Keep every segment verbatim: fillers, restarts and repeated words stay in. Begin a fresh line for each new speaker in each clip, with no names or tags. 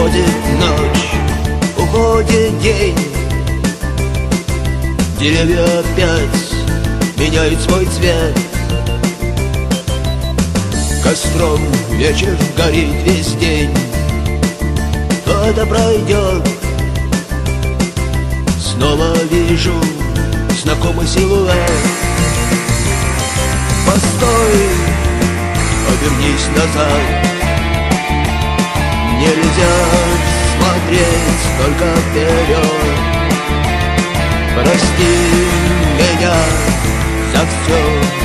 Уходит ночь, уходит день, деревья опять меняют свой цвет. Костром вечер горит весь день. Кто-то пройдет, снова вижу знакомый силуэт. Постой, обернись назад. Нельзя смотреть только вперед. Прости меня за все.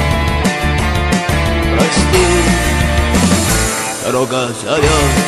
Прости, дорога зовет.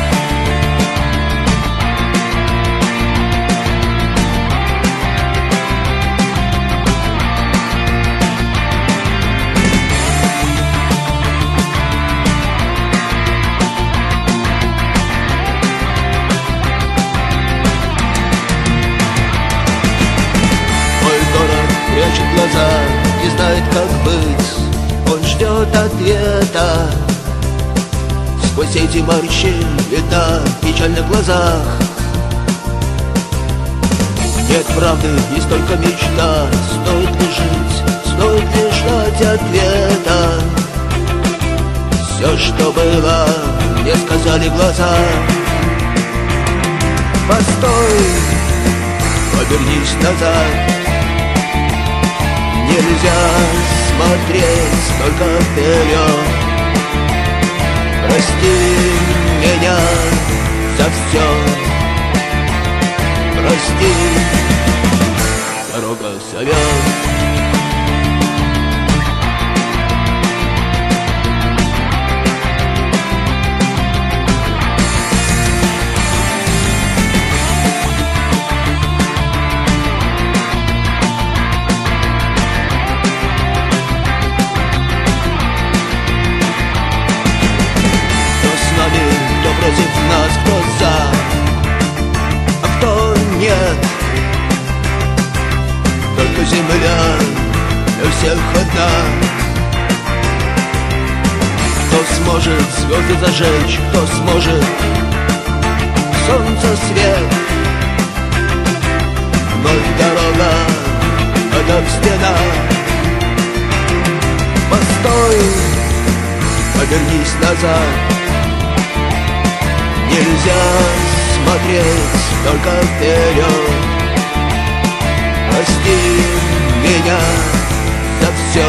Прячет глаза, не знает, как быть. Он ждет ответа. Сквозь эти морщины видна печаль на глазах. Нет правды, есть только мечта. Стоит ли жить, стоит ли ждать ответа? Все, что было, мне сказали глаза. Постой, обернись назад. Нельзя смотреть только вперед. Прости меня за все. Прости, дорога зовет. Кто против нас, кто за, а кто нет. Только земля для всех одна. Кто сможет звезды зажечь, кто сможет солнце свет. Вновь дорога, это стена. Постой, обернись назад. Нельзя смотреть только вперед. Прости меня за все.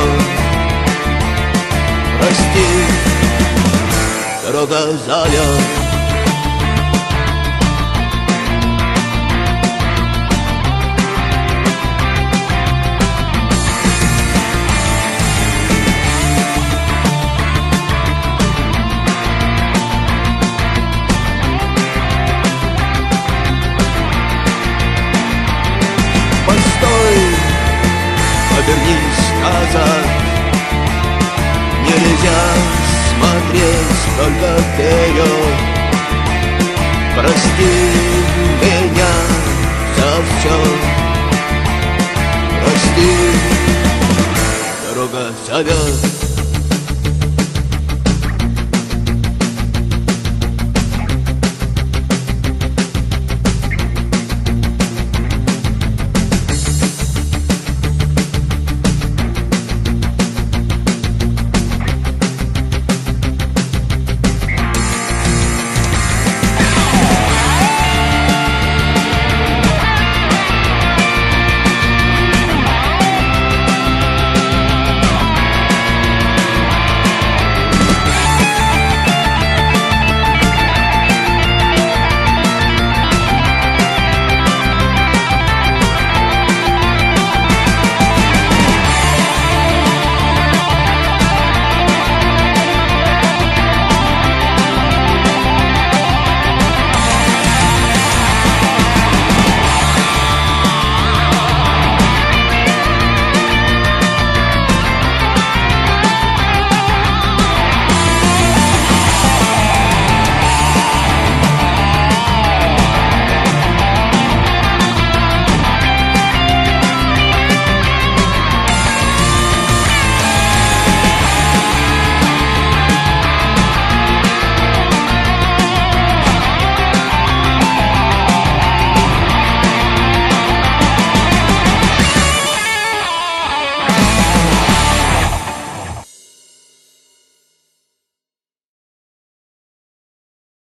Прости, дорога зовет. Обернись назад. Нельзя смотреть только вперед. Прости меня за все. Прости, дорога зовет.